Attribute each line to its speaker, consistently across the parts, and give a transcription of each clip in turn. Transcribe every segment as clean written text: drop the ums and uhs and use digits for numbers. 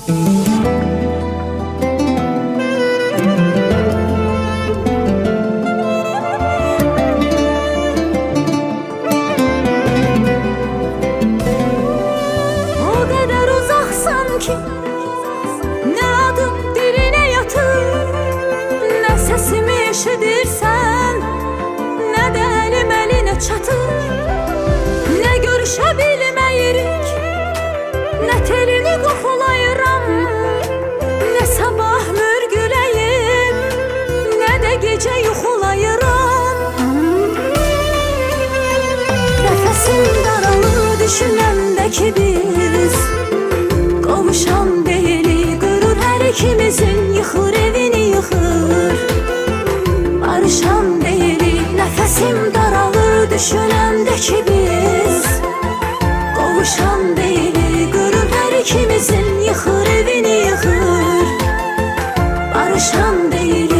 Speaker 1: Ne adım diline yatır, ne sesimi eşidirsen, ne de elim eline çatır. Ne görüşebilmeyirik, ne telini kokulayıram, ne sabah mürgüleyip, ne de gece yuxulayıram. Nefesim daralır düşünəndə ki biz qovuşan deyili, qürur hər ikimizin yıxır evini yıxır. Barışan deyili, nəfəsim daralır düşünəndə ki biz qovuşan deyili, qürur hər ikimizin yıxır evini yıxır. Barışan deyili.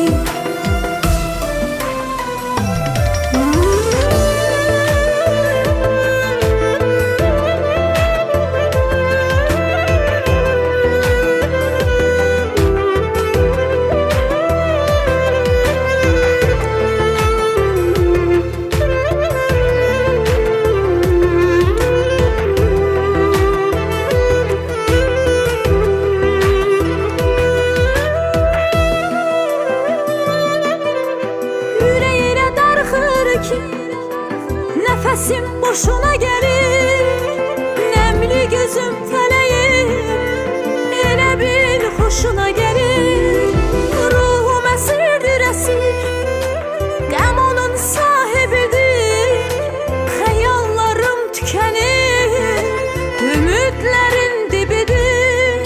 Speaker 1: Nefesim boşuna gelir, nemli gözüm feleğim, elə bil hoşuna gelir. Ruhum əsirdir əsir, qəm onun sahibidir. Xəyallarım tükənir, ümidlərin dibidir.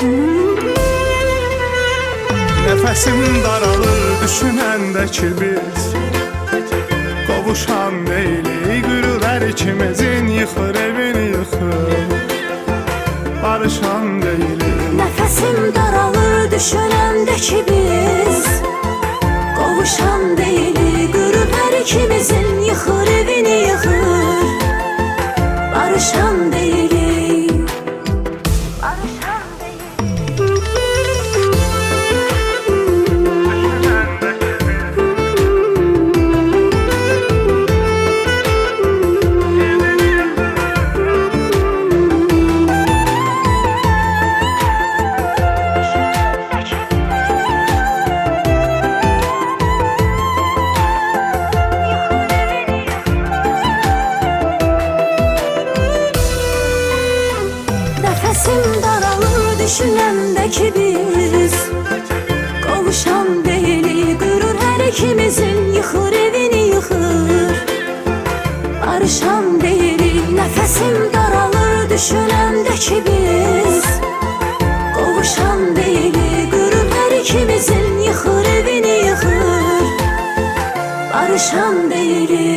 Speaker 2: Nefesim daralır düşünəndə ki biz qovuşan deyilik, qürur hər ikimizin yıxır evini yıxır. Barışan deyilik.
Speaker 1: Nefesim daralır düşünəndə ki biz qovuşan deyilik, qürur hər ikimizin yıxır evini yıxır. Barışan deyilik. Nefesim daralır düşünəndə ki biz qovuşan deyilik, qürur hər ikimizin yıxır evini yıxır. Barışan deyilik. Nefesim daralır düşünəndə ki biz qovuşan deyilik, qürur hər ikimizin yıxır evini yıxır. Barışan deyilik.